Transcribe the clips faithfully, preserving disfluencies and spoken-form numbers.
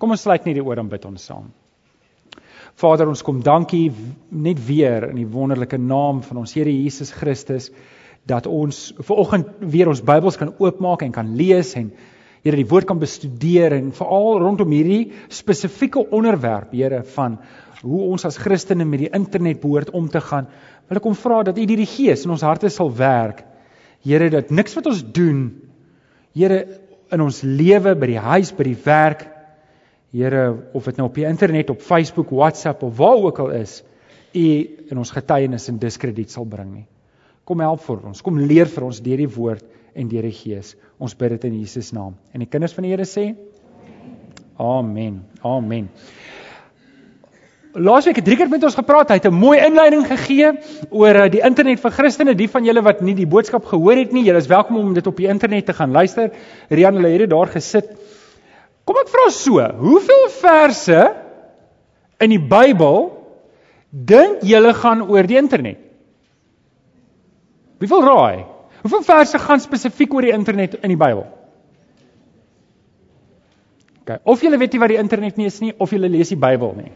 Kom ons sluit net die oor en bid ons saam. Vader, ons kom dankie net weer in die wonderlike naam van ons Here Jesus Christus, dat ons vanoggend weer ons Bybels kan oopmaak en kan lees en Here die woord kan bestudeer en veral rondom hierdie spesifieke onderwerp, Here, van hoe ons as Christene met die internet behoort om te gaan. Wil ek kom vra dat U deur die Gees in ons harte sal werk. Here, dat niks wat ons doen, Here, in ons lewe, by die huis, by die werk, Here, of dit nou op die internet, op Facebook, WhatsApp, of waar ook al is, U in ons getuienis in diskrediet sal bring nie. Kom help vir ons, kom leer vir ons deur die woord en deur die Gees. Ons bid dit in Jesus naam. En die kinders van die Here sê? Amen. Amen. Laasweek het Riekert met ons gepraat, hy het 'n mooi inleiding gegee oor die internet vir Christene, die van julle wat nie die boodskap gehoor het nie, julle is welkom om dit op die internet te gaan luister. Rian, hulle het dit daar gesit. Kom ek vra so, hoeveel verse in die Bybel dink julle gaan oor die internet? Wie wil raai? Hoeveel verse gaan spesifiek oor die internet in die Bybel? Okay, of julle weet nie wat die internet nie is nie, of julle lees die Bybel nie.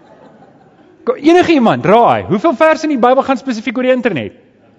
Enige iemand, raai, hoeveel verse in die Bybel gaan spesifiek oor die internet?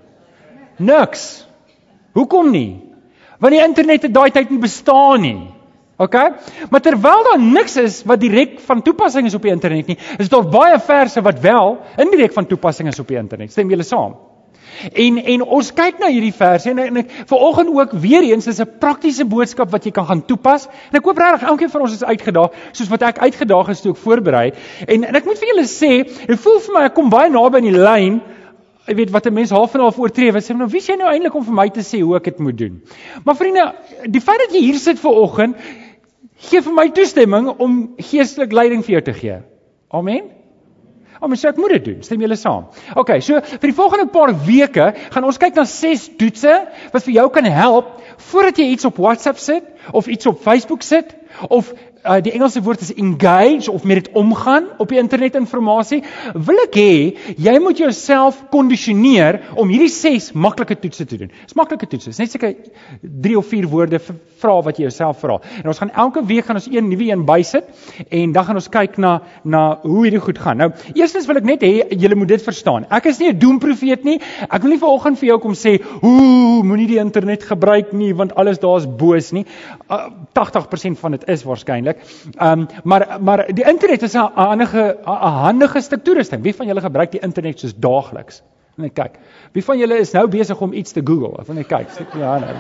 Niks. Hoekom nie? Want die internet het daai tyd nie bestaan nie. Okay? Maar terwyl daar niks is wat direk van toepassing is op die internet nie, is daar baie verse wat wel indirek van toepassing is op die internet. Stem julle saam? En, en ons kyk na hierdie verse, en, en ek, vanoggend ook weer eens, is 'n praktiese boodskap wat jy kan gaan toepas, en ek hoop regtig, elkeen van ons is uitgedaag, soos wat ek uitgedaag is toe ek voorberei, en, en ek moet vir julle sê, dit voel vir my, ek kom baie naby in die lyn, jy weet, wat 'n mens half en half oortree, wat sê, nou wie is jy nou eintlik om vir my te sê hoe ek dit moet doen? Maar vriende, die feit dat jy hier sit vanoggend, gee vir my toestemming om geestelik leiding vir jou te gee. Amen? Amen, so ek moet dit doen, stem julle saam. Ok, so vir die volgende paar weke gaan ons kyk na ses toetse wat vir jou kan help voordat jy iets op WhatsApp sit of iets op Facebook sit of uh, die Engelse woord is engage of met dit omgaan op die internetinformasie. Wil ek hê jy moet jouself kondisioneer om hierdie ses maklike toetse te doen. Dis maklike toetse. Dis net seker drie of vier woorde vra wat jy jouself vra. En ons gaan elke week gaan ons een nuwe een bysit en dan gaan ons kyk na na hoe hierdie goed gaan. Nou, eerstens wil ek net hê julle moet dit verstaan. Ek is nie 'n doemprofeet nie. Ek wil nie vanoggend vir jou kom sê, "Ooh, moenie die internet gebruik nie want alles daar is boos nie." Uh, tagtig persent van dit is waarskynlik. Um, maar maar die internet is 'n handige 'n handige stuk toerusting. Wie van julle gebruik die internet soos daagliks? Net kyk. Wie van julle is nou besig om iets te Google? Of net kyk. Ja, nou.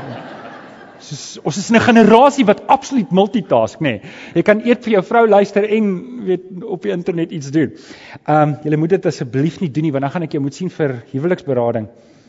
Soos, ons is 'n generasie wat absoluut multitask, nê. Nee. Jy kan eet vir jou vrou luister en weet op die internet iets doen. Ehm um, julle moet dit asseblief nie doen nie, want dan gaan ek jou moet sien vir huweliksberading.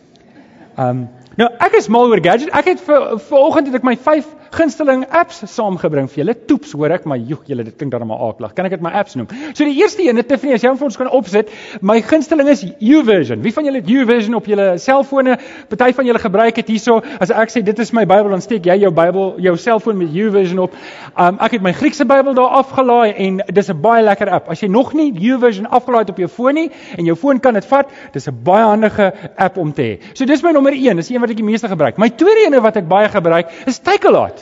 Ehm um, nou ek is mal oor gadget. Ek het vir vanoggend het ek my vyf gunsteling apps saamgebring vir julle. Toeps hoor ek, maar joeg julle, dit klink dan maar aaklag. Kan ek dit my apps noem? So die eerste een, Tiffany, as jy hom vir ons kan opsit, my gunsteling is YouVersion. Wie van julle het YouVersion op julle selfone? Party van julle gebruik dit hierso. As ek sê dit is my Bybel, dan steek jy jou Bybel, jou selfoon met YouVersion op. Um, ek het my Griekse Bybel daar afgelaai en dis 'n baie lekker app. As jy nog nie YouVersion afgelaai het op jou foon nie en jou foon kan dit vat, dis 'n baie handige app om te hê. So dis my nommer een, dis een wat ek die meeste gebruik. My tweede een wat ek baie gebruik is Takealot.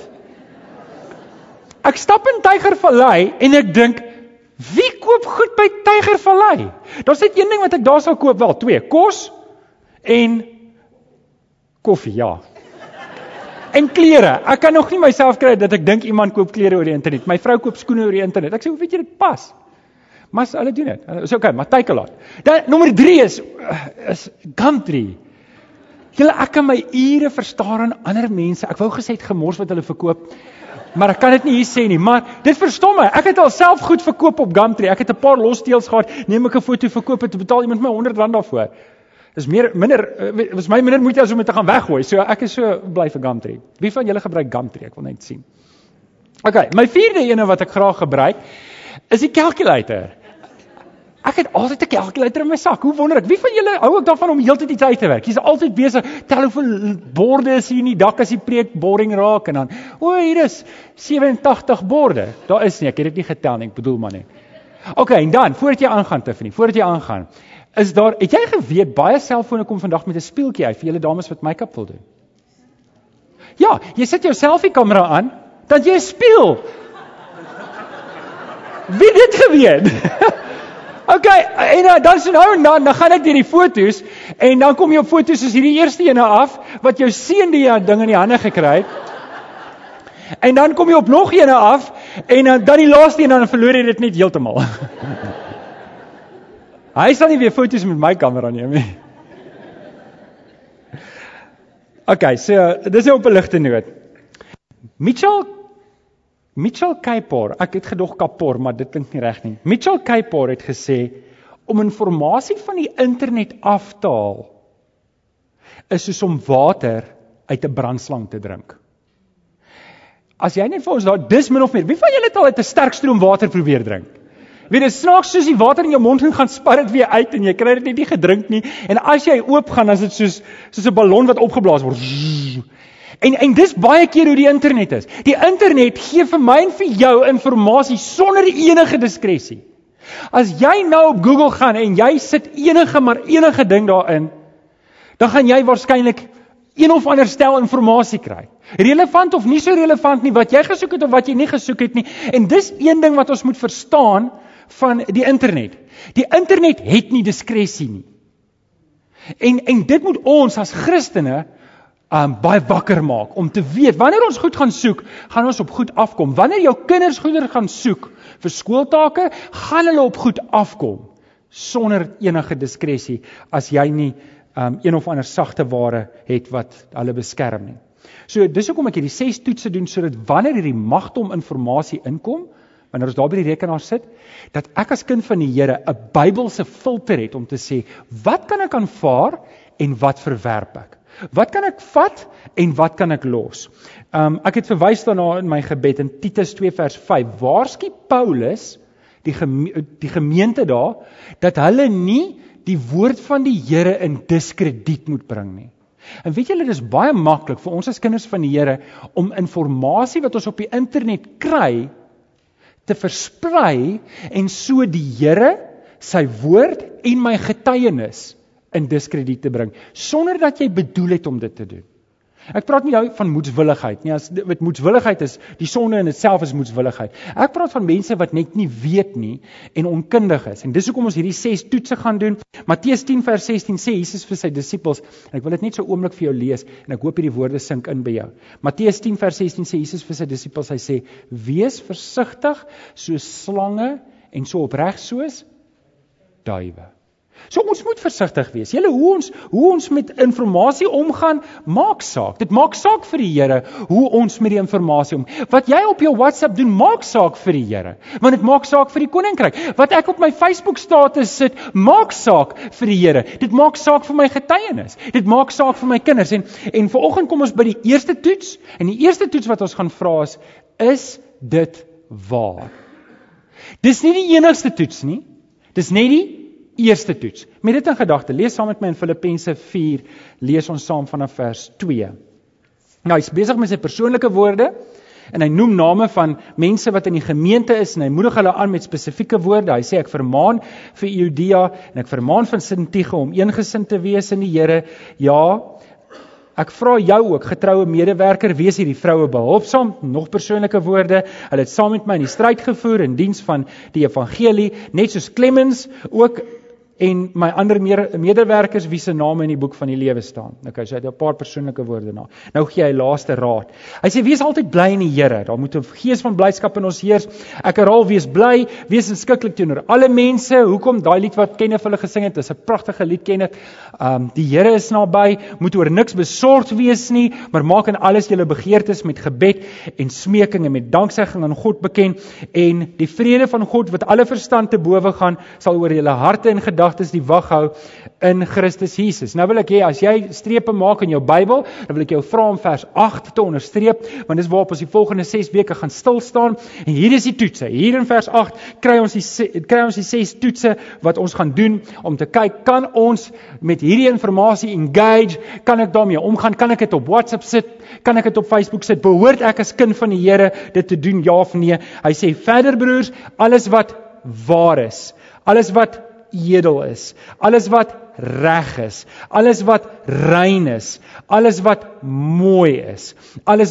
Ek stap in Tygervallei en ek dink, wie koop goed by Tygervallei? Daar's net een ding wat ek daar sal koop, wel twee, kos en koffie, ja. En klere. Ek kan nog nie myself kry dat ek dink iemand koop klere oor die internet. My vrou koop skoene oor die internet. Ek sê, hoe weet jy dit pas? Maar hulle doen dit. Is okay, maar Takealot. Dan nommer drie is is Gumtree. Julle, ek kan my ure verstaar aan ander mense. Ek wou gesê het gemors wat hulle verkoop. Maar ek kan dit nie hier sê nie, maar dit verstom my. Ek het al self goed verkoop op Gumtree. Ek het 'n paar lossteels gehad, neem ek 'n foto, verkoop het, betaal iemand my honderd rand daarvoor. Dis meer minder was my minder moeite as om dit te gaan weggooi. So ek is so bly vir Gumtree. Wie van julle gebruik Gumtree? Ek wil net sien. Okay, my vierde ene wat ek graag gebruik is die calculator. Ek het altyd 'n calculator in my sak. Hoe wonder ek? Wie van julle hou ook daarvan om heeltyd iets uit te werk? Jy's altyd besig. Tel hoeveel borde is hier in die dak as die preek boring raak en dan, o, hier is sewe-en-tagtig borde. Daar is nie, ek het dit nie getel nie, ek bedoel maar net. Okay, en dan, voordat jy aangaan, Tiffany, voordat jy aangaan, is daar, het jy geweet, baie selfone kom vandag met 'n spieeltjie uit vir julle dames wat make-up wil doen? Ja, jy sit jou selfie kamera aan, dan jy 'n spieël. Wie het dit geweet? Okay, en uh, dan so nou en dan, dan gaan ek deur die foto's, en dan kom jy op foto's soos hierdie eerste ene af, wat jou seun die uh, ding in die hande gekry het. En dan kom jy op nog ene af, en uh, dan die laaste ene, dan verloor jy dit net heeltemal. Hy sal nie weer foto's met my kamera neem nie. Okay, so, dis nou op 'n ligte noot. Mitchell, Mitchell Kuiper, ek het gedog Kapor, maar dit klink nie reg nie. Mitchell Kuiper het gesê, om informasie van die internet af te haal, is soos om water uit 'n brandslang te drink. As jy net vir ons daar, dis min of meer, wie van julle het al uit 'n sterk stroom water probeer drink? Weet, dit snaaks soos die water in jou mond gaan spat dit weer uit, en jy kry dit net nie gedrink nie, en as jy oop gaan, dan is dit soos, soos 'n ballon wat opgeblaas word. En, en dis baie keer hoe die internet is. Die internet gee vir my en vir jou informasie sonder enige diskresie. As jy nou op Google gaan en jy sit enige maar enige ding daarin, dan gaan jy waarskynlik een of ander stel informasie kry. Relevant of nie so relevant nie, wat jy gesoek het of wat jy nie gesoek het nie. En dis een ding wat ons moet verstaan van die internet. Die internet het nie diskresie nie. En, en dit moet ons as Christene Um, baie wakker maak, om te weet, wanneer ons goed gaan soek, gaan ons op goed afkom. Wanneer jou kinders goeder gaan soek vir skooltake, gaan hulle op goed afkom, sonder enige diskresie, as jy nie um, een of ander sagte ware het wat hulle beskerm nie. So, dis hoekom ek hierdie ses toetse doen, sodat wanneer hierdie magdom informasie inkom, wanneer ons daar by die rekenaar sit, dat ek as kind van die Here 'n Bybelse filter het om te sê, wat kan ek aanvaar en wat verwerp ek? Wat kan ek vat en wat kan ek los? Um, ek het verwys daarna in my gebed in Titus twee vers vyf. Waarsku Paulus die, geme die gemeente daar dat hulle nie die woord van die Here in diskrediet moet bring nie. En weet julle, dit is baie maklik vir ons as kinders van die Here om informasie wat ons op die internet kry te versprei en so die Here, sy woord en my getuienis in diskrediet te bring, sonder dat jy bedoel het om dit te doen. Ek praat nie van moedswilligheid nie, as dit moedswilligheid is, die sonde in itself is moedswilligheid. Ek praat van mense wat net nie weet nie en onkundig is. En dis hoekom ons hierdie ses toetse gaan doen. Matteus tien vers sestien sê Jesus vir sy disippels, en ek wil dit net so oomblik vir jou lees, en ek hoop hierdie woorde sink in by jou. Matteus tien vers sestien sê Jesus vir sy disippels, hy sê, wees versigtig soos slange en so opreg soos duwe. So ons moet versigtig wees. Julle, hoe ons, hoe ons met informasie omgaan, maak saak. Dit maak saak vir die Here, hoe ons met die informasie om. Wat jy op jou WhatsApp doen, maak saak vir die Here. Want dit maak saak vir die koninkryk. Wat ek op my Facebook status sit, maak saak vir die Here. Dit maak saak vir my getuienis. Dit maak saak vir my kinders. En, en vanoggend kom ons by die eerste toets. En die eerste toets wat ons gaan vra is, is dit waar? Dis nie die enigste toets nie. Dis net die eerste toets. Met dit in gedagte, lees saam met my in Filippense vier, lees ons saam vanaf vers twee. Nou, hy is besig met sy persoonlike woorde, en hy noem name van mense wat in die gemeente is, en hy moedig hulle aan met spesifieke woorde. Hy sê, ek vermaan vir Judea, en ek vermaan van Sintige om eengesind te wees in die Here. Ja, ek vra jou ook, getroue medewerker, wees hierdie vroue behulpsaam, nog persoonlike woorde. Hulle het saam met my in die stryd gevoer in diens van die evangelie, net soos Clemens ook, en my ander medewerkers wie se name in die boek van die lewe staan. Okay, so hy het 'n paar persoonlike woorde na. Nou gee hy laaste raad. Hy sê, wees altyd bly in die Here. Daar moet 'n gees van blydskap in ons heers. Ek herhaal, wees bly, wees inskikkelik teenoor alle mense. Hoekom? Daai lied wat Kenneth hulle gesing het, is 'n pragtige lied, Kenneth. Um, die Here is naby, moet oor niks besorgd wees nie, maar maak in alles julle begeertes met gebed en smeking en met danksegging aan God bekend, en die vrede van God wat alle verstand te bowe gaan, sal oor julle harte en gedagtes is die wag hou in Christus Jesus. Nou wil ek hê, as jy strepe maak in jou Bybel, dan wil ek jou vra om vers agt te onderstreep, want dis waarop ons die volgende ses weke gaan stil staan, en hier is die toetse. Hier in vers agt kry ons die, kry ons die ses toetse wat ons gaan doen, om te kyk, kan ons met hierdie informasie engage, kan ek daarmee omgaan, kan ek dit op WhatsApp sit, kan ek dit op Facebook sit, behoort ek as kind van die Here dit te doen, ja of nee? Hy sê, verder broers, alles wat waar is, alles wat edel is, alles wat reg is, alles wat rein is, alles wat mooi is, alles wat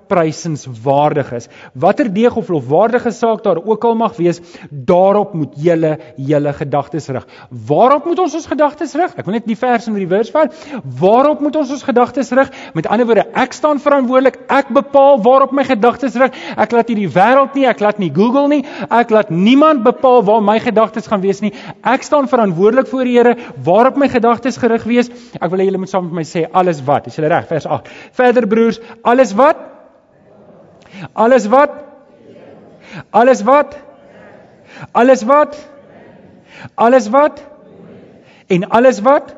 prysenswaardig is. Watter deeg of lofwaardige saak daar ook al mag wees, daarop moet julle julle gedagtes rig. Waarop moet ons ons gedagtes rig? Ek wil net die vers in die vers vat. Waarop moet ons ons gedagtes rig? Met ander woorde, ek staan verantwoordelik, ek bepaal waarop my gedagtes rig. Ek laat nie die wêreld nie, ek laat nie Google nie, ek laat niemand bepaal waar my gedagtes gaan wees nie. Ek staan verantwoordelik voor die Here, waarop my gedagtes gerig wees. Ek wil hê julle moet saam met my sê, alles wat, is julle reg, vers agt. Verder broers, alles wat? Alles wat? Alles wat? Alles wat? Alles wat? En alles wat?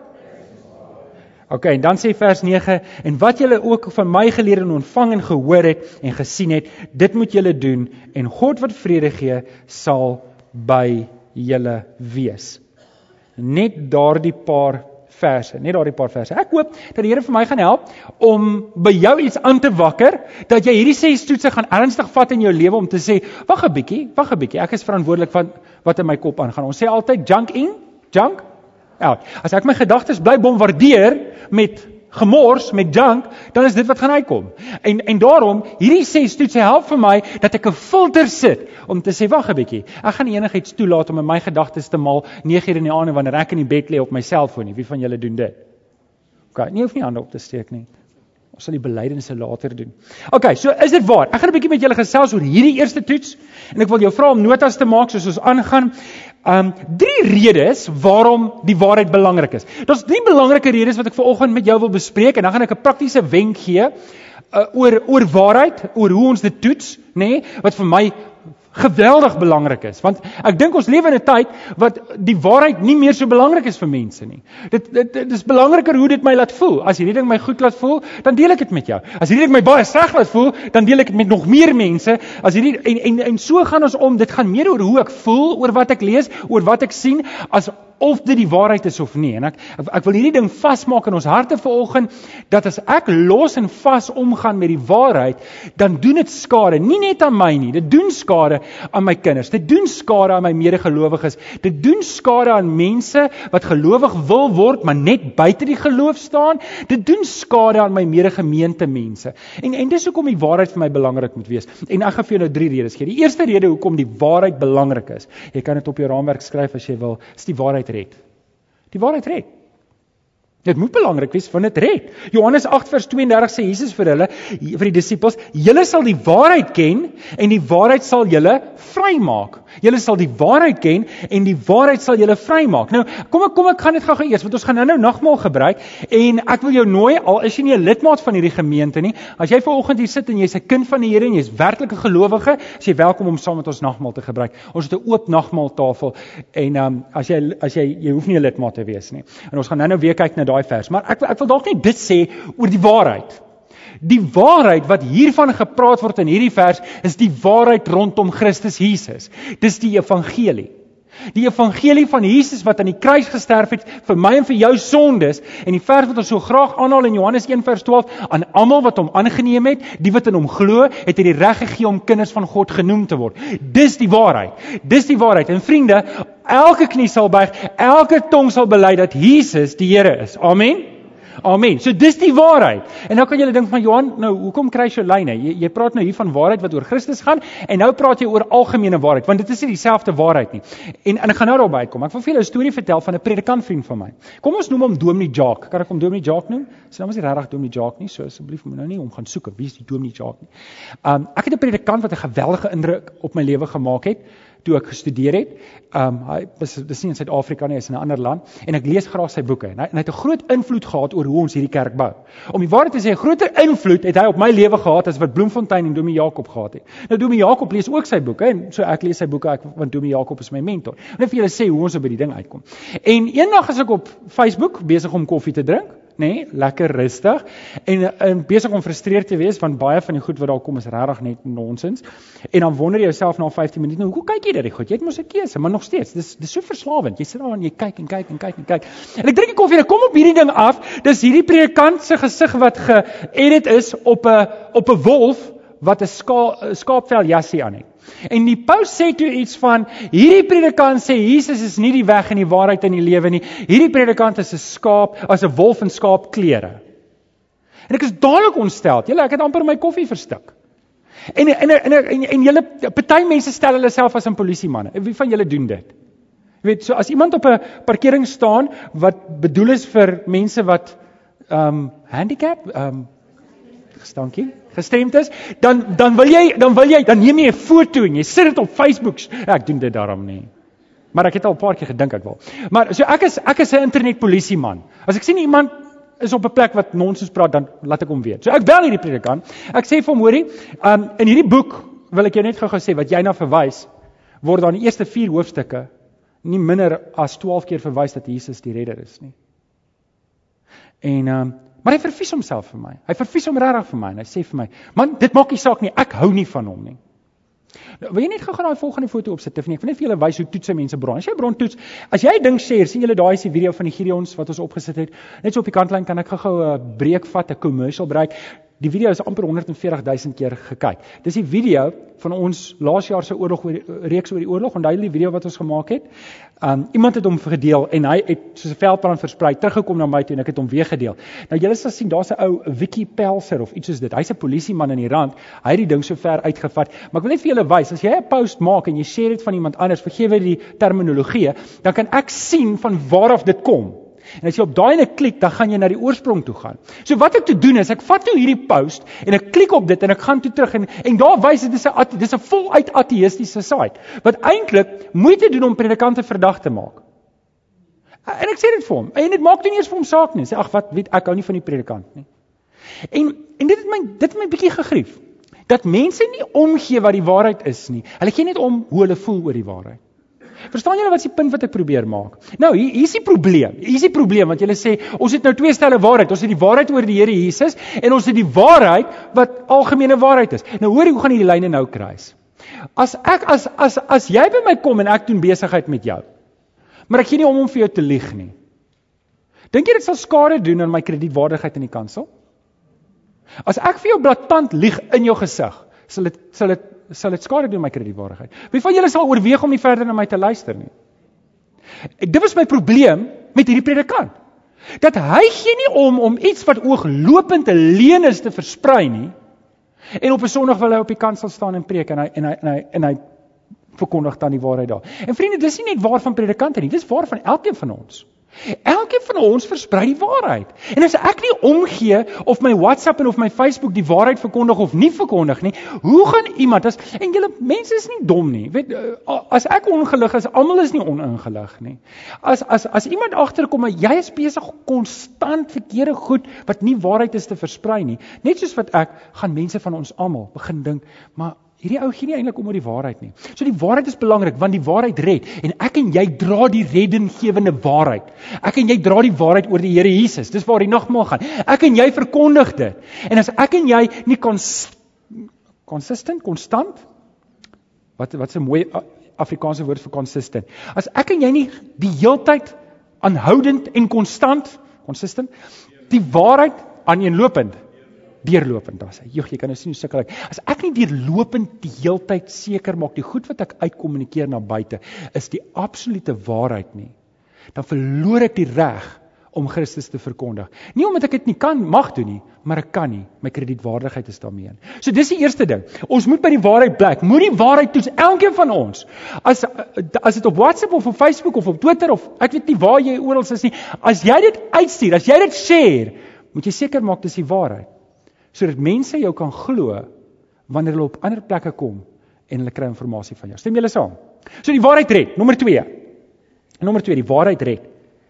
Ok, en dan sê vers nege, en wat julle ook van my geleer en ontvang en gehoor het en gesien het, dit moet julle doen, en God wat vrede gee, sal by julle wees. Net daardie paar verse, net daardie paar verse. Ek hoop dat die Here vir my gaan help om by jou iets aan te wakker, dat jy hierdie ses toetse gaan ernstig vat in jou lewe om te sê, wag 'n bietjie, wag 'n bietjie, ek is verantwoordelik van wat in my kop aangaan. Ons sê altyd junk in, junk out. As ek my gedagtes bly bombardeer met gemors, met junk, dan is dit wat gaan uitkom. En en daarom, hierdie ses toetse help vir my dat ek 'n filter sit om te sê, wag 'n bietjie, ek gaan nie enigiets toelaat om in my gedagtes te maal nege uur in die aand wanneer ek in die bed lê op my selfoon nie. Wie van julle doen dit? OK, nie hoef nie hande op te steek nie. Ons sal die belydenisse later doen. OK, so is dit waar. Ek gaan 'n bietjie met julle gesels oor hierdie eerste toets en ek wil jou vra om notas te maak soos ons aangaan. Um, drie redes waarom die waarheid belangrik is. Daar's drie belangrike redes wat ek vanoggend met jou wil bespreek en dan gaan ek 'n praktiese wenk gee uh, oor oor waarheid, oor hoe ons dit toets, nê, nee, wat vir my geweldig belangrik is, want ek dink ons lewe in 'n tyd wat die waarheid nie meer so belangrik is vir mense nie. Dit, dit, dit is belangriker hoe dit my laat voel. As hierdie ding my goed laat voel, dan deel ek dit met jou. As hierdie ding my baie sleg laat voel, dan deel ek dit met nog meer mense. As hierdie en en en so gaan ons om. Dit gaan meer oor hoe ek voel, oor wat ek lees, oor wat ek sien, as of dit die waarheid is of nie. En ek ek, ek wil hierdie ding vasmaak in ons harte vanoggend, dat as ek los en vas omgaan met die waarheid, dan doen dit skade, nie net aan my nie, dit doen skade aan my kinders, dit doen skade aan my medegelowiges, dit doen skade aan mense wat gelowig wil word, maar net buite die geloof staan, dit doen skade aan my medegemeente mense. En en dis hoekom die waarheid vir my belangrik moet wees. En ek gaan vir jou nou drie redes gee. Die eerste rede hoekom die waarheid belangrik is, jy kan dit op jou raamwerk skryf as jy wil, is die waarheid red. Die waarheid red. Dit moet belangrik wees, want dit red. Johannes agt vers twee en dertig sê Jesus vir hulle, vir die disippels, julle sal die waarheid ken en die waarheid sal julle vrymaak. Julle sal die waarheid ken en die waarheid sal julle vrymaak. Nou, kom ek kom ek gaan dit gou eers, want ons gaan nou-nou nagmaal gebruik en ek wil jou nooi, al is jy nie 'n lidmaat van hierdie gemeente nie, as jy vanoggend hier sit en jy's 'n kind van die Here en jy's werklik 'n gelowige, is jy welkom om saam met ons nagmaal te gebruik. Ons het 'n oop nagmaaltafel en um, as jy as jy jy hoef nie 'n lidmaat te wees nie. En ons gaan nou-nou weer kyk na daai vers, maar ek ek wil dalk net dit sê oor die waarheid. Die waarheid wat hiervan gepraat word in hierdie vers, is die waarheid rondom Christus Jesus. Dis die evangelie. Die evangelie van Jesus wat aan die kruis gesterf het vir my en vir jou sondes, en die vers wat ons so graag aanhaal in Johannes een vers twaalf, aan almal wat hom aangeneem het, die wat in hom glo, het hy die reg gegee om kinders van God genoem te word. Dis die waarheid. Dis die waarheid. En vriende, elke knie sal buig, elke tong sal bely dat Jesus die Here is. Amen. Amen. So dis die waarheid. En nou kan julle dink van Johan, nou hoekom kry jy lyne? Jy, jy praat nou hier van waarheid wat oor Christus gaan en nou praat jy oor algemene waarheid, want dit is nie dieselfde waarheid nie. En, en ek gaan nou daarby kom. Ek wil vir julle 'n storie vertel van 'n predikant vriend van my. Kom ons noem hom Dominee Jacques. Kan ek hom Dominee Jacques noem? Sy naam is nie regtig Dominee Jacques nie, so asseblief moet nou nie om gaan soek wie is die Dominee Jacques nie. Um, ek het 'n predikant wat 'n geweldige indruk op my lewe gemaak het toe ek gestudeer het. Um, hy was dis nie in Suid-Afrika nie, hy is in 'n ander land en ek lees graag sy boeke en hy, en hy het 'n groot invloed gehad oor hoe ons hierdie kerk bou. Om die waarheid te sê, 'n groter invloed het hy op my lewe gehad as wat Bloemfontein en Dominee Jakob gehad het. Nou Dominee Jakob lees ook sy boeke en so ek lees sy boeke ek, want Dominee Jakob is my mentor. En ek vir julle sê hoe ons op by die ding uitkom. En eendag is ek op Facebook besig om koffie te drink. Nee, lekker rustig en, en besig om frustreerd te wees want baie van die goed wat daar kom is regtig net nonsens. En dan wonder jy jouself na vyftien minute, nou hoe kyk jy dit die goed? Jy het mos 'n keuse, maar nog steeds, dis dis so verslawend. Jy sit daar en jy kyk en kyk en kyk en kyk. En ek drink die koffie en ek kom op hierdie ding af. Dis hierdie predikant se gesig wat geëdit is op 'n op 'n wolf wat 'n ska, skaapvel jassie aan het. En die post sê toe iets van, hierdie predikant sê, Jesus is nie die weg en die waarheid in die lewe nie. Hierdie predikant is 'n skaap, as 'n wolf in skaapklere. En ek is dadelik ontstel. Julle, ek het amper my koffie verstik. En en en en, en julle party mense stel hulle self as 'n polisiemanne. Wie van julle doen dit? Jy weet, so as iemand op 'n parkering staan wat bedoel is vir mense wat um handicap, um gestankie, gestremd is, dan dan wil jy dan wil jy dan neem jy 'n foto en jy sit dit op Facebook. Ja, ek doen dit daarom nie. Maar ek het al 'n paar keer gedink ek wil. Maar so ek is ek is 'n internetpolisieman. As ek sien iemand is op 'n plek wat nonsens praat, dan laat ek hom weet. So ek bel hierdie predikant. Ek sê vir hom, hoorie, um, in hierdie boek wil ek jou net gou-gou sê wat jy na verwys, word daar in die eerste vier hoofstukke nie minder as twaalf keer verwys dat Jesus die redder is nie. En um, maar hy vervies homself vir my. Hy vervies hom regtig vir my en hy sê vir my, man, dit maak nie saak nie, ek hou nie van hom nie. Nou, wil jy net gou-gou daai volgende foto opsit, Tiffany? Ek wil net vir julle wys hoe toets hy mense bron. As jy bron toets, as jy 'n ding share, sien julle daai is die video van die Gideons wat ons opgesit het. Net so op die kantlyn kan ek gou-gou 'n uh, breek vat, 'n commercial breek. Die video is amper honderd en veertig duisend keer gekyk. Dis die video van ons laas jaar se oorlog oor die, reeks oor die oorlog. Onthou die video wat ons gemaak het? Um, iemand het hom gedeel en hy het soos 'n veldbrand versprei, teruggekom na my toe en ek het hom weer gedeel. Nou julle sal sien, daar's 'n ou Wiki Pelser of iets soos dit. Hy's 'n polisieman in die rand. Hy het die ding so ver uitgevat. Maar ek wil net vir julle wys, as jy 'n post maak en jy share dit van iemand anders, vergewe die terminologie, dan kan ek sien van waar af dit kom. En as jy op daai ene klik, dan gaan jy na die oorsprong toe gaan. So wat ek te doen is, ek vat nou hierdie post en ek klik op dit en ek gaan toe terug en en daar wys dit is 'n dis 'n voluit ateïstiese site wat eintlik moeite doen om predikante verdag te maak. En ek sê dit vir hom. En dit maak nie eers vir hom saak nie. Sê ag wat, weet ek hou nie van die predikant nie. En en dit het my dit het my bietjie gegrief. Dat mense nie omgee wat die waarheid is nie. Hulle gee net om hoe hulle voel oor die waarheid. Verstaan julle wat is die punt wat ek probeer maak? Nou, hier, hier is die probleem. Hier is die probleem, want julle sê, ons het nou twee stelle waarheid. Ons het die waarheid oor die Here Jesus, en ons het die waarheid wat algemene waarheid is. Nou hoor jy, hoe gaan hierdie lyne nou kruis? As ek, as, as, as jy by my kom en ek doen besigheid met jou, maar ek gee nie om om vir jou te lieg nie. Dink jy dit sal skade doen aan my kredietwaardigheid in die kansel? As ek vir jou blaatant lieg in jou gesig, sal dit, sal dit sal dit skade doen my kredietwaardigheid. Wie van julle sal oorweeg om nie verder na my te luister nie? Dit was my probleem met hierdie predikant. Dat hy gee nie om om iets wat ooglopend 'n leuen is te versprei nie. En op 'n Sondag wil hy op die kansel staan en preek en hy en hy en hy en hy verkondig dan die waarheid daar. En vriende, dis nie net waar van predikante nie, dis waar van elkeen van ons. Elkeen van ons versprei die waarheid. En as ek nie omgee of my WhatsApp en of my Facebook die waarheid verkondig of nie verkondig nie, hoe gaan iemand as en julle mense is nie dom nie. Weet, as ek ongelig is, almal is nie oningelig nie. As as as iemand agterkom en jy is besig konstant verkeerde goed wat nie waarheid is te versprei nie, net soos wat ek, gaan mense van ons almal begin dink, maar hierdie ou gee nie eintlik om oor die waarheid nie. So die waarheid is belangrik, want die waarheid red. En ek en jy dra die reddinggewende waarheid. Ek en jy dra die waarheid oor die Here Jesus. Dis waar die nagmaal gaan. Ek en jy verkondig dit. En as ek en jy nie kons, consistent, konstant, wat wat 'n mooi Afrikaanse woord vir consistent. As ek en jy nie die heeltyd aanhoudend en konstant, consistent, die waarheid aaneenlopend, deurlopend daar sê. Joh, jy kan nou sien hoe sukkel ek. As ek nie deurlopend die heeltyd seker maak die goed wat ek uitkommunikeer na buite is die absolute waarheid nie, dan verloor ek die reg om Christus te verkondig. Nie omdat ek dit nie kan mag doen nie, maar ek kan nie. My kredietwaardigheid is daarmee in. So dis die eerste ding. Ons moet by die waarheid bly. Moet die waarheid toets, elkeen van ons. As as dit op WhatsApp of op Facebook of op Twitter of ek weet nie waar jy oral is nie, as jy dit uitstuur, as jy dit share, moet jy seker maak dis die waarheid. Sodat mense jou kan glo wanneer hulle op ander plekke kom en hulle kry inligting van jou. Stem julle saam? So die waarheid red, nommer twee. Nommer twee, die waarheid red.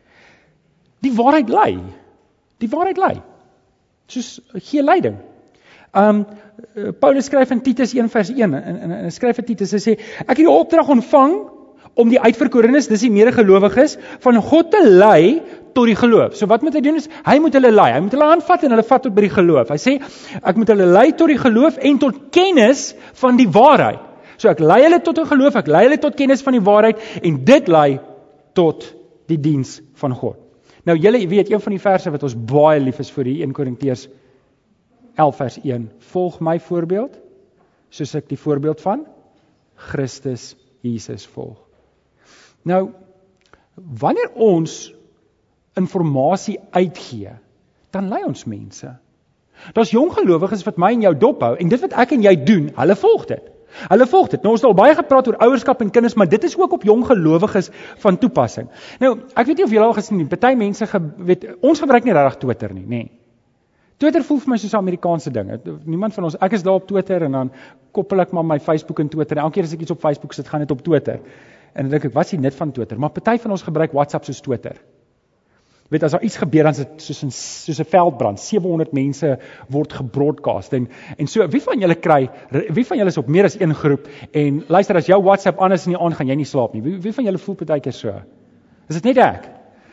Die waarheid lei. Die waarheid lei. Soos gee leiding. Um Paulus skryf in Titus een vers een en, en, en skryf in Titus, hy sê, ek het die opdrag ontvang om die uitverkorenes, dis die medegelowiges, van God te lei tot die geloof. So wat moet hy doen is, hy moet hulle lei, hy moet hulle aanvat en hulle vat tot by die geloof. Hy sê, ek moet hulle lei tot die geloof en tot kennis van die waarheid. So ek lei hulle tot 'n geloof, ek lei hulle tot kennis van die waarheid en dit lei tot die diens van God. Nou julle weet, een van die verse wat ons baie lief is vir die eerste Korintiërs elf vers een, volg my voorbeeld, soos ek die voorbeeld van Christus Jesus volg. Nou, wanneer ons informasie uitgee, dan lei ons mense. Daar's jong gelowiges wat my en jou dophou, en dit wat ek en jy doen, hulle volg dit. Hulle volg dit. Nou ons het al baie gepraat oor ouerskap en kinders, maar dit is ook op jong gelowiges van toepassing. Nou, ek weet nie of julle al gesien het, party mense, ge, weet, ons gebruik nie regtig Twitter nie, nê. Twitter voel vir my soos 'n Amerikaanse ding. Niemand van ons, ek is daar op Twitter en dan koppel ek maar my Facebook en Twitter. En elke keer as ek iets op Facebook sit, gaan dit op Twitter. En dan dink ek, wat is die nut van Twitter? Maar party van ons gebruik WhatsApp soos Twitter. Weet, as daar iets gebeur, dan is dit soos 'n soos 'n veldbrand. sewe honderd mense word gebroadcast. En en so, wie van julle kry, wie van julle is op meer as een groep, en luister, as jou WhatsApp aan is in die aand, gaan jy nie slaap nie. Wie, wie van julle voel partykeer so? Is dit net ek?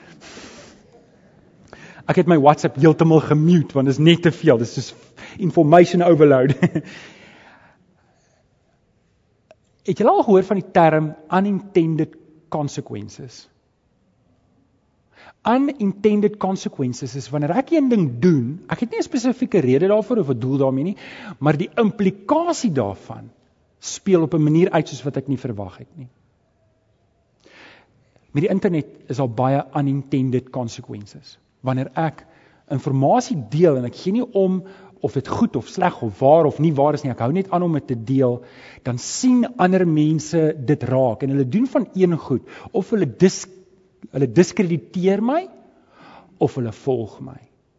Ek het my WhatsApp heeltemal gemute, want dit is net te veel. Dit is soos information overload. Het julle al gehoor van die term unintended consequences? Unintended consequences is wanneer ek een ding doen, ek het nie 'n spesifieke rede daarvoor of 'n doel daarmee nie, maar die implikasie daarvan speel op 'n manier uit soos wat ek nie verwag het nie. Met die internet is al baie unintended consequences. Wanneer ek informasie deel en ek gee nie om of dit goed of sleg of waar of nie waar is nie, ek hou net aan om dit te deel, dan sien ander mense dit raak en hulle doen van een goed, of hulle dis Hulle diskrediteer my, of hulle volg my.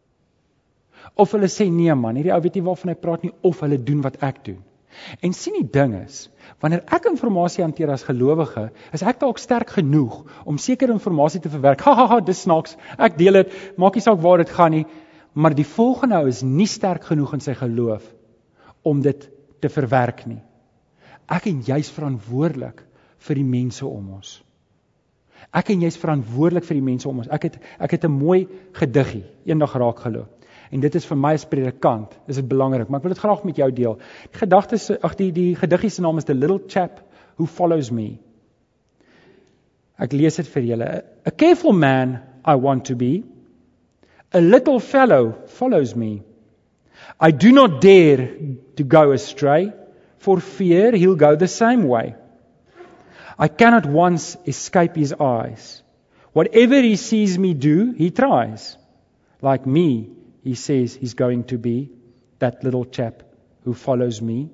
Of hulle sê, nee man, hierdie ou weet nie waarvan hy praat nie, of hulle doen wat ek doen. En sien die ding is, wanneer ek informasie hanteer as gelowige, is ek dalk sterk genoeg, om sekere informasie te verwerk. Ha, ha, ha, dis snaaks, ek deel het, maak nie saak waar dit gaan nie, maar die volgende ou is nie sterk genoeg in sy geloof, om dit te verwerk nie. Ek en jy is verantwoordelik vir die mense om ons. Ek en jy is verantwoordelik vir die mense om ons. Ek het, ek het 'n mooi gediggie, eendag raak geloop. En dit is vir my as predikant, is dit belangrik, maar ek wil dit graag met jou deel. Die gedagtes, ag die, die gediggie se naam is The Little Chap Who Follows Me. Ek lees dit vir julle. A careful man I want to be. A little fellow follows me. I do not dare to go astray, for fear he'll go the same way. I cannot once escape his eyes. Whatever he sees me do, he tries. Like me, he says he's going to be that little chap who follows me.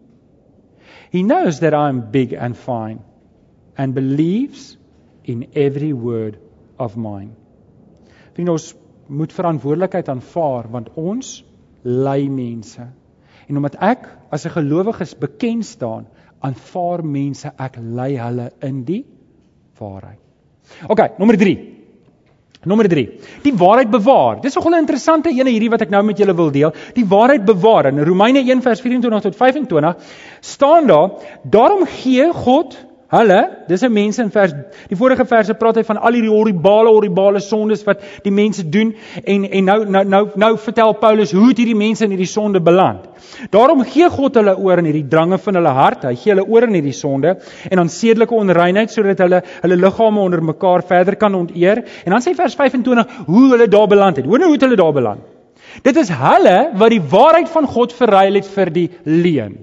He knows that I'm big and fine and believes in every word of mine. Vriende, ons moet verantwoordelikheid aanvaar, want ons lei mense. En omdat ek as 'n gelowige bekend staan, aanvaar mense, ek lei hulle in die waarheid. Ok, nommer drie. Nommer drie. Die waarheid bewaar. Dis nogal 'n interessante ene hierdie wat ek nou met julle wil deel. Die waarheid bewaar. In Romeine een vers vyf en twintig tot vyf en twintig staan daar, daarom gee God hulle, dis 'n mense in vers, die vorige verse praat hy van al hierdie horribale, horribale sondes wat die mense doen, en, en nou, nou, nou, nou vertel Paulus, hoe het hierdie mense in hierdie sonde beland? Daarom gee God hulle oor in hierdie drange van hulle hart, hy gee hulle oor in hierdie sonde, en dan sedelike onreinheid, sodat hulle, hulle liggame onder mekaar verder kan onteer, en dan sê vers vyf en twintig, hoe hulle daar beland het. Hoor nou hoe het hulle daar beland? Dit is hulle wat die waarheid van God verruil het vir die leuen.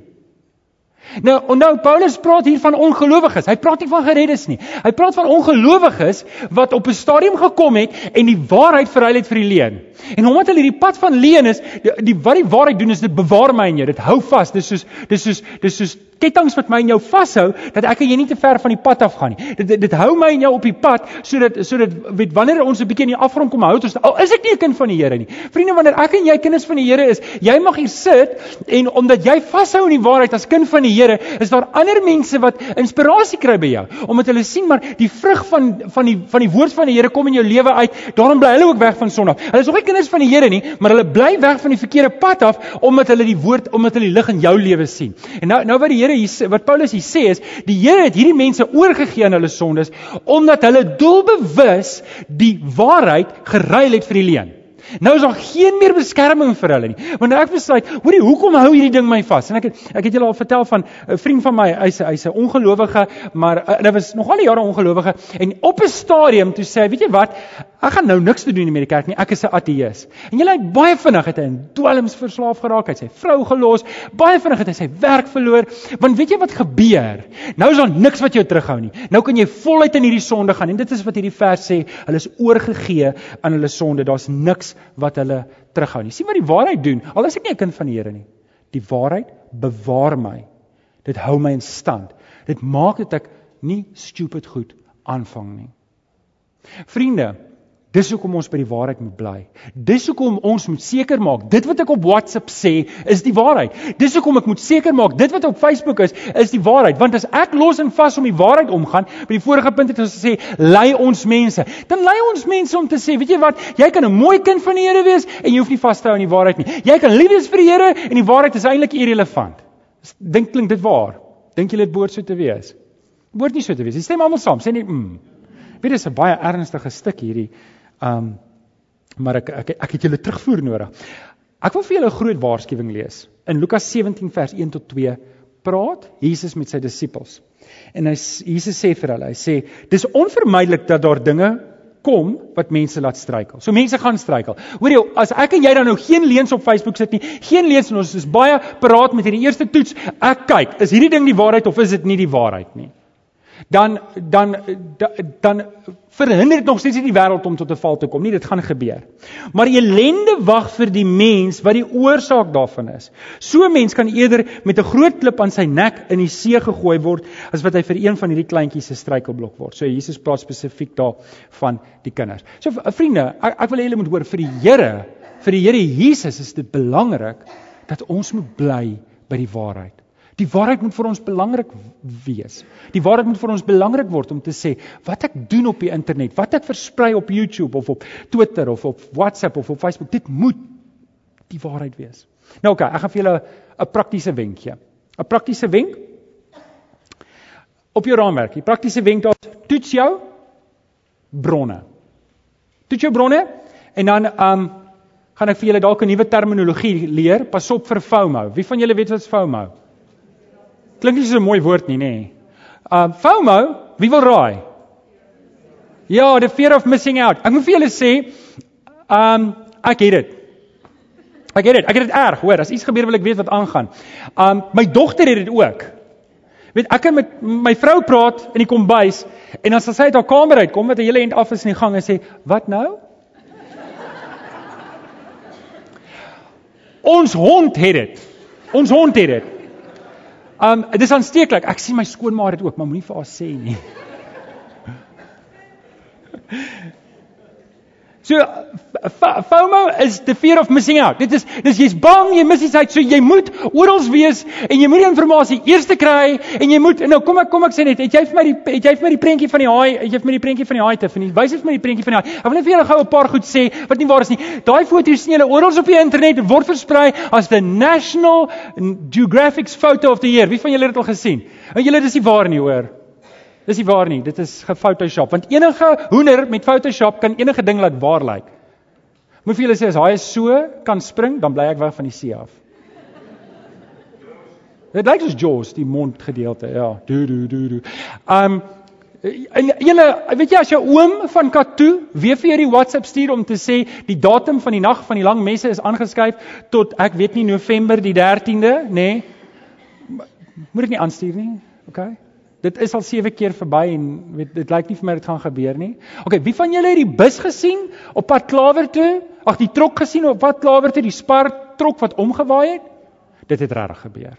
Nou, nou, Paulus praat hier van ongelowiges, hy praat nie van gereddes nie, hy praat van ongelowiges, wat op 'n stadium gekom het, en die waarheid verruil het vir die leuen. En omdat hulle die pad van leuen is, die, die, wat die waarheid doen is, dit bewaar my en jou, dit hou vas, dis soos, dis soos, dis soos kettinge wat my en jou vashou, dat ek en jy nie te ver van die pad af gaan nie. Dit, dit, dit hou my en jou op die pad, sodat, sodat weet, wanneer ons 'n bietjie in die afgrond kom, hou ons, al is ek nie 'n kind van die Here nie. Vriende, wanneer ek en jy kinders van die Here is, jy mag hier sit, en omdat jy vashou in die waarheid as kind van die Here, is daar ander mense wat inspirasie kry by jou, omdat hulle sien, maar die vrug van, van, die, van die woord van die Here kom in jou lewe uit, daarom bly hulle ook weg van sonde af. Hulle is nog nie kinders van die Here nie, maar hulle bly weg van die verkeerde pad af, omdat hulle die woord, omdat hulle die lig in jou lewe sien. En nou, nou wat die Here hier, wat Paulus hier sê is, die Here het hierdie mense oorgegee aan hulle sondes, omdat hulle doelbewus die waarheid geruil het vir die leuen. Nou is daar geen meer beskerming vir hulle nie. Wanneer ek besluit, hoorie, hoekom hou hierdie ding my vas? En ek het, ek het julle al vertel van 'n vriend van my, hy's hy's 'n ongelowige, maar uh, hy was nog al die jare ongelowige, en op 'n stadium toe sê hy, weet jy wat, ek gaan nou niks te doen met die kerk nie, ek is 'n ateïs. En julle het baie vinnig het hy in dwelms verslaaf geraak, hy het sy vrou gelos, baie vinnig het hy sy werk verloor, want weet jy wat gebeur? Nou is daar niks wat jou terughou nie. Nou kan jy voluit in hierdie sonde gaan, en dit is wat hierdie vers sê, hulle is oorgegee aan hulle sonde, daar's niks wat hulle terughou nie. Sien wat die waarheid doen, al is ek nie 'n kind van die Here nie. Die waarheid bewaar my. Dit hou my in stand. Dit maak dat ek nie stupid goed aanvang nie. Vriende, dis hoekom ons by die waarheid moet bly. Dis hoekom ons moet seker maak, dit wat ek op WhatsApp sê, is die waarheid. Dis hoekom ek moet seker maak, dit wat op Facebook is, is die waarheid. Want as ek los en vas om die waarheid omgaan, by die vorige punt het ons gesê, lei ons mense. Dan lei ons mense om te sê, weet jy wat, jy kan 'n mooi kind van die Here wees, en jy hoef nie vas te hou aan die waarheid nie. Jy kan lief wees vir die Here, en die waarheid is eintlik irrelevant. Dink, klink dit waar? Dink julle dit behoort so te wees? Behoort nie so te wees. Jy stem almal saam, sê nie, mm. Weet, dis 'n baie ernstige stuk hierdie, um, maar ek, ek, ek het julle terugvoer nodig. Ek wil vir julle 'n groot waarskuwing lees. In Lukas sewentien vers een tot twee, praat Jesus met sy disippels. En hy, Jesus sê vir hulle, hy sê, dis onvermydelik dat daar dinge kom wat mense laat struikel. So mense gaan struikel. Hoor jy, as ek en jy dan nou geen leuns op Facebook sit nie, geen leuns, en ons is baie paraat met hierdie eerste toets, ek kyk, is hierdie ding die waarheid of is dit nie die waarheid nie? Dan, dan, dan, dan verhinder dit nog steeds nie die wêreld om tot 'n val te kom nie, dit gaan gebeur. Maar ellende wag vir die mens wat die oorsaak daarvan is. So 'n mens kan eerder met 'n groot klip aan sy nek in die see gegooi word, as wat hy vir een van hierdie kleintjies se struikelblok word. So Jesus praat spesifiek daar van die kinders. So vriende, ek, ek wil hê julle moet hoor, vir die Here, vir die Here Jesus is dit belangrik dat ons moet bly by die waarheid. Die waarheid moet vir ons belangrik wees. Die waarheid moet vir ons belangrik word om te sê, wat ek doen op die internet, wat ek versprei op YouTube, of op Twitter, of op WhatsApp, of op Facebook, dit moet die waarheid wees. Nou oké, okay, ek gaan vir julle 'n praktiese wenk gee. 'n Praktiese wenk, op jou raamwerk, die praktiese wenk daar, toets jou bronne. Toets jou bronne, en dan um, gaan ek vir julle dalk 'n nuwe terminologie leer, pas op vir FOMO. Wie van julle weet wat is FOMO? Klink nie so 'n mooi woord nie, nê? Nee. Uh, FOMO, wie wil raai? Ja, the fear of missing out. Ek moet vir julle sê, um, ek het dit. Ek het dit, ek het dit erg, hoor, as iets gebeur wil ek weet wat aangaan. Um, my dogter het dit ook. Weet, ek kan met my vrou praat in die kombuis, en dan sal sy uit haar kamer uitkom, wat 'n hele end af is in die gang, en sê, wat nou? Ons hond het dit. Ons hond het dit. Um, dit is aansteeklik. Ek sien my skoonma het dit ook, maar moenie vir haar sê nie. So, FOMO is the fear of missing out. Dit is, dis jy's bang, jy mis iets uit, so jy moet oral wees, en jy moet die informasie eers te kry, en jy moet, nou kom ek, kom ek sê net, het jy vir my die, het jy vir my die prentjie van die haai, het jy vir my die prentjie van die haai te vind, wys vir my die prentjie van die haai, ek wil net vir julle gou 'n paar goed sê, wat nie waar is nie, daai foto's sien julle oral op die internet, dit word versprei as the National Geographic's Photo of the Year, wie van julle het dit al gesien? En julle, dis nie waar nie, hoor. Dis nie waar nie, dit is gefotoshop, want enige hoender met Photoshop kan enige ding laat waar lyk. Moet vir julle sê, as hy so kan spring, dan bly ek weg van die see af. Dit lyk soos Jaws, die mondgedeelte, ja, do do do do. Um, en julle, weet jy, as jou oom van Katoe weer vir jou die WhatsApp stuur om te sê, die datum van die nag van die lang messe is aangeskuif tot, ek weet nie, November die dertiende, nee, moet dit nie aanstuur nie, okay? Dit is al sewe keer verby en weet, dit lyk nie vir my dit gaan gebeur nie. Okay, wie van julle het die bus gesien op pad Klawer toe? Ag, die trok gesien op pad Klawer toe, die Spar trok wat omgewaai het? Dit het regtig gebeur.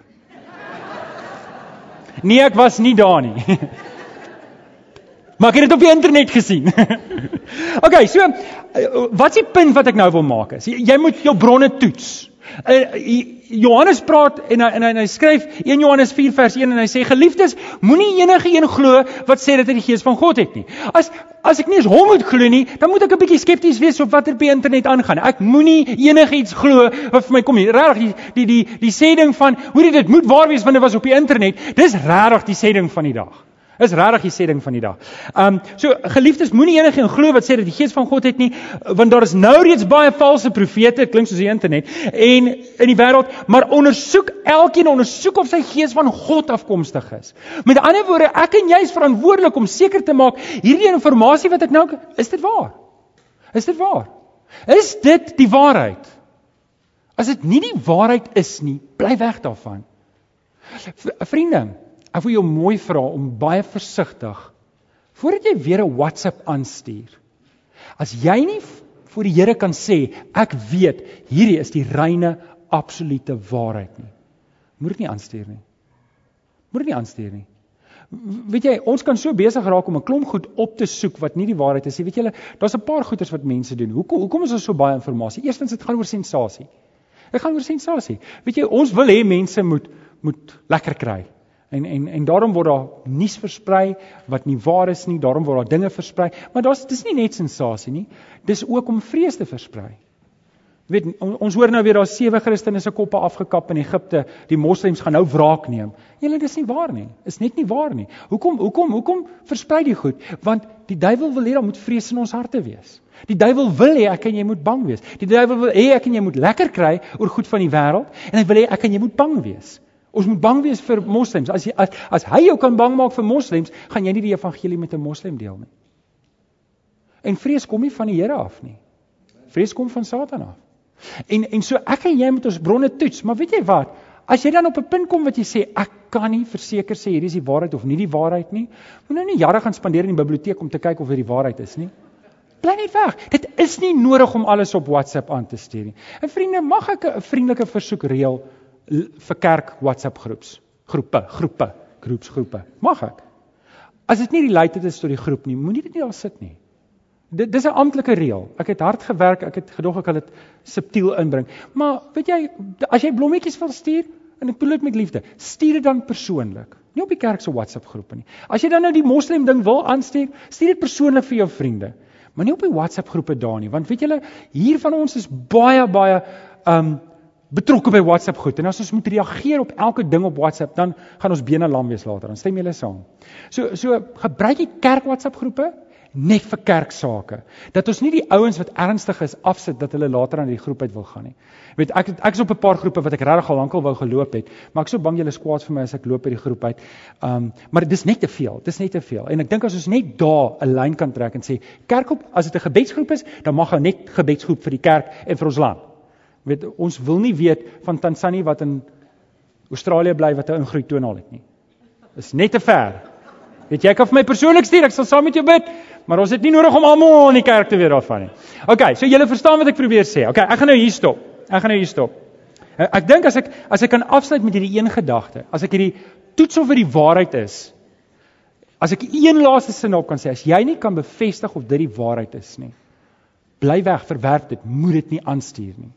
Nee, ek was nie daar nie. Maar ek het dit op die internet gesien. Okay, so, wat is die punt wat ek nou wil maak is? Jy moet jou bronne toets. Uh, Johannes praat en hy, en, hy, en hy skryf een Johannes vier vers een en hy sê, geliefdes, moenie enige een glo wat sê dat hy die gees van God het nie. As, as ek nie eens hom moet glo nie, dan moet ek 'n bietjie skepties wees op wat er op die internet aangaan. Ek moenie enige iets glo wat vir my kom nie. Regtig, die, die, die, die sê ding van, hoe dit moet waar wees want dit was op die internet, dis regtig die sê ding van die dag. Is regtig die sê ding van die dag. Um, so, geliefdes, moenie enige een glo wat sê dat die gees van God het nie, want daar is nou reeds baie valse profete, klink soos die internet, en in die wêreld, maar ondersoek, elkeen ondersoek of sy gees van God afkomstig is. Met ander woorde, ek en jy is verantwoordelik om seker te maak, hierdie informasie wat ek nou, is dit waar? Is dit waar? Is dit die waarheid? As dit nie die waarheid is nie, bly weg daarvan. Vriende, ek wil jou mooi vra om baie versigtig, voordat jy weer 'n WhatsApp aanstuur, as jy nie voor die Here kan sê, ek weet, hierdie is die reine, absolute waarheid nie. Moet dit nie aanstuur nie. Moet dit nie aanstuur nie. Weet jy, ons kan so besig raak om 'n klomp goed op te soek wat nie die waarheid is nie. Weet julle, daar's 'n paar goeders wat mense doen. Hoekom hoekom is daar so baie inligting? Eerstens, dit gaan oor sensasie. Dit gaan oor sensasie. Weet jy, ons wil hê mense moet moet lekker kry. En en en daarom word daar nuus versprei wat nie waar is nie, daarom word daar dinge versprei, maar daar's dis nie net sensasie nie. Dis ook om vrees te versprei. Weet, ons hoor nou weer daar sewe Christene se koppe afgekap in Egipte, die moslems gaan nou wraak neem. Julle, dis nie waar nie. Is net nie waar nie. Hoekom hoekom hoekom versprei die goed? Want die duiwel wil hê daar moet vrees in ons harte wees. Die duiwel wil hê ek en jy moet bang wees. Die duiwel wil hê ek en jy moet lekker kry oor goed van die wêreld en hy wil hê ek en jy moet bang wees. Ons moet bang wees vir moslems. As jy, as, as hy jou kan bang maak vir moslems, gaan jy nie die evangelie met 'n moslem deel nie. En vrees kom nie van die Here af nie. Vrees kom van Satan af. En en so ek en jy moet ons bronne toets, maar weet jy wat? As jy dan op 'n punt kom wat jy sê ek kan nie verseker sê hierdie is die waarheid of nie die waarheid nie, moet nou nie jare gaan spandeer in die biblioteek om te kyk of dit die waarheid is nie. Bly net weg. Dit is nie nodig om alles op WhatsApp aan te stuur nie. En vriende, mag ek 'n vriendelike versoek reël vir kerk WhatsApp groeps, groepe, groepe, groepsgroepe. Mag ek? As dit nie related is tot die groep nie, moenie dit nie daar sit nie. Dit dis 'n amptelike reël. Ek het hard gewerk, ek het gedog ek kan dit subtiel inbring. Maar weet jy, as jy blommetjies wil stuur, en ek bedoel dit met liefde, stuur dit dan persoonlik. Nie op die kerk se WhatsApp groepe nie. As jy dan nou die moslem ding wil aanstuur, stuur dit persoonlik vir jou vriende. Maar nie op die WhatsApp groepe daar nie, want weet julle, hier van ons is baie baie um betrokke by WhatsApp goed. En as ons moet reageer op elke ding op WhatsApp, dan gaan ons bene lam wees later. Dan stem julle saam. So so gebruik die kerk WhatsApp groepe net vir kerksake. Dat ons nie die ouens wat ernstig is afsit dat hulle later aan die groep uit wil gaan nie. Weet ek ek is op 'n paar groepe wat ek regtig al lankal wou geloop het, maar ek is so bang julle is kwaad vir my as ek loop by die groep uit. Um maar dis net te veel. Dis net te veel. En ek dink as ons net daar 'n lyn kan trek en sê kerk op as dit 'n gebedsgroep is, dan mag daar net gebedsgroep vir die kerk en vir ons land. Weet ons wil nie weet van Tansanië wat in Australië bly wat 'n ingroei toonaal het nie. Dis net te ver. Weet jy, ek kan vir my persoonlik stuur, ek sal saam met jou bid, maar ons het nie nodig om almal in die kerk te weet daarvan nie. Okay, so julle verstaan wat ek probeer sê. Okay, ek gaan nou hier stop. Ek gaan nou hier stop. Ek dink as ek as ek kan afsluit met hierdie een gedagte, as ek hierdie toets of dit die waarheid is, as ek een laaste sin op kan sê, as jy nie kan bevestig of dit die waarheid is nie, bly weg, verwerp dit, moet dit nie aanstuur nie.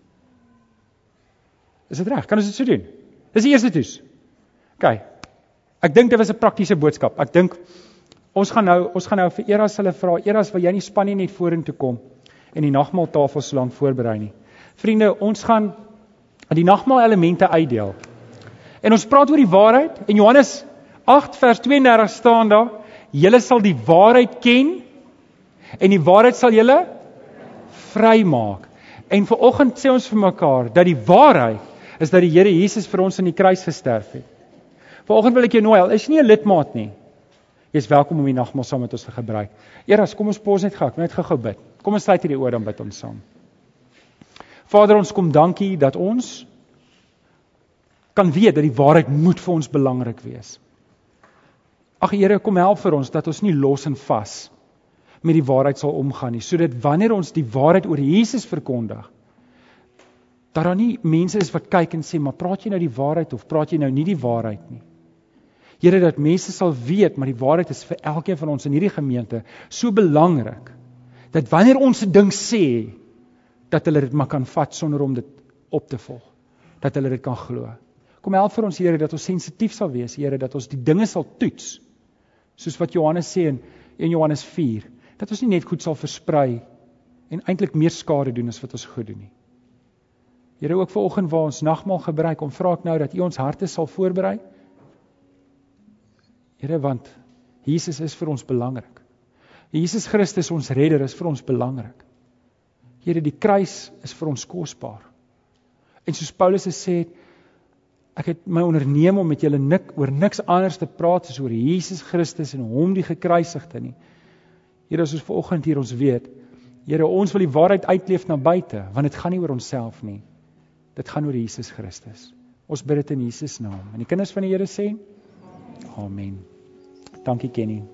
Is dit reg? Kan ons dit so doen? Dis die eerste toets. Okay. Ek dink dit was 'n praktiese boodskap. Ek dink ons gaan nou ons gaan nou vir Eras hulle vra, Eras, wil jy nie span nie net vorentoe kom en die nagmaaltafel so lank voorberei nie. Vriende, ons gaan die nagmaal elemente uitdeel. En ons praat oor die waarheid en Johannes agt vers tweeëndertig staan daar, julle sal die waarheid ken en die waarheid sal julle vrymaak. En vanoggend sê ons vir mekaar dat die waarheid is dat die Here Jesus vir ons aan die kruis gesterf het. Vanoggend wil ek jou nooi, al is jy nie 'n lidmaat nie. Jy is welkom om die nagmaal saam met ons te gebruik. Eras, kom ons pos net gou, ek wil net gou-gou bid. Kom ons sluit hierdie oor dan bid ons saam. Vader, ons kom dankie dat ons kan weet dat die waarheid moet vir ons belangrik wees. Ag Here, kom help vir ons dat ons nie los en vas met die waarheid sal omgaan nie, sodat wanneer ons die waarheid oor Jesus verkondig, dat daar nie mense is wat kyk en sê, maar praat jy nou die waarheid of praat jy nou nie die waarheid nie? Here, dat mense sal weet, maar die waarheid is vir elkeen van ons in hierdie gemeente so belangrik, dat wanneer ons 'n ding sê, dat hulle dit maar kan vat sonder om dit op te volg, dat hulle dit kan glo. Kom help vir ons, Here, dat ons sensitief sal wees, Here, dat ons die dinge sal toets, soos wat Johannes sê in een Johannes vier, dat ons nie net goed sal versprei en eintlik meer skade doen as wat ons goed doen nie. Here, ook vanoggend waar ons nagmaal gebruik, om vra ek nou dat U ons harte sal voorberei. Here, want Jesus is vir ons belangrik. Jesus Christus, ons redder, is vir ons belangrik. Here, die kruis is vir ons kosbaar. En soos Paulus gesê het, ek het my onderneem om met julle nik, oor niks anders te praat as oor Jesus Christus en hom die gekruisigde nie. Here, as ons vanoggend hier ons weet, Here, ons wil die waarheid uitleef na buite, want dit gaan nie oor onsself nie. Dit gaan oor Jesus Christus. Ons bid dit in Jesus naam. En die kinders van die Here sê, Amen. Dankie Kenny.